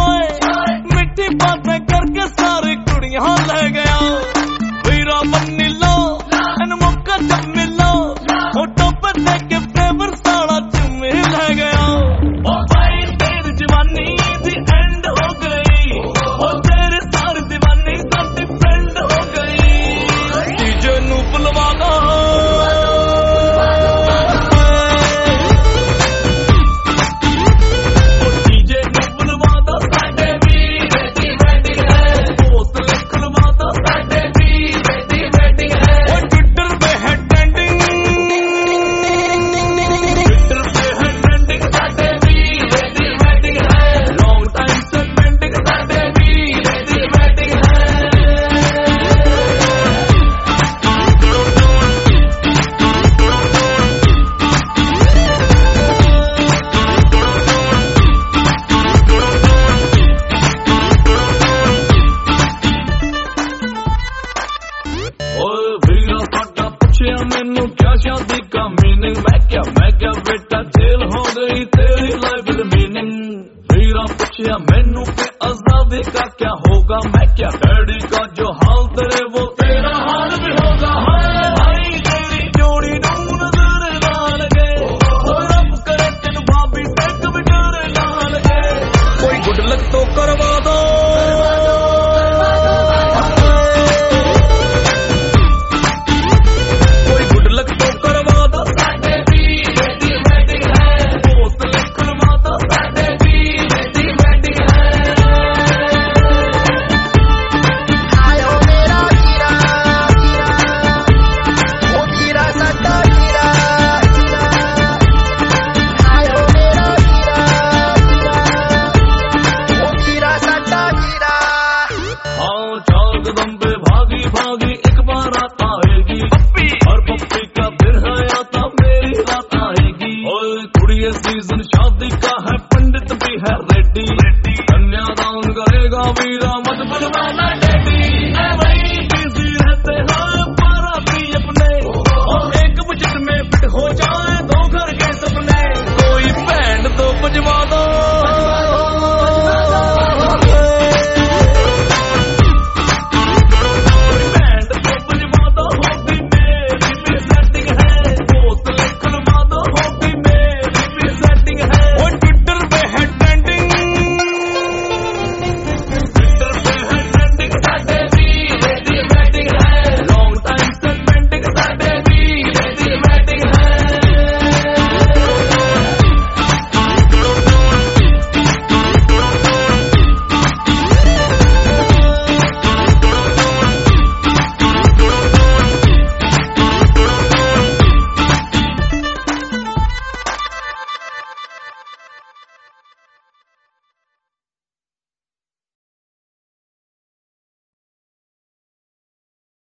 ओए मिठी बातें करके सारी कुड़ियां ले गया वीरा बन्नी लो इन मौका जब मिलो फोटो पर लेके फ्लेवर सारा चुम्मी ले गया ओ भाई तेरी जवानी दी एंड हो गई ओ तेरी सारी दीवानी साडी फ्रेंड हो गई डीजे नू बुलवा दो मैनू क्या शादी का मीनिंग मैं क्या बेटा जेल हो गई तेरी लाइफ मीनिंग वीरा पूछया मैनू के आजादी का क्या होगा मैं क्या डैडी का जो हाल तेरे वो तेरा हाल भी होगा भाई तेरी जोड़ी नजर ना लगे रब करे तेन भाभी से कभी डर ना लगे कोई गुड लक तो करवा दो भागी एक बार आता आएगी और पप्पी का फिर है आता मेरी रात आएगी ओए कुड़िए सीजन शादी का है पंडित भी है रेडी कन्यादान करेगा वीरा मत बुलवाना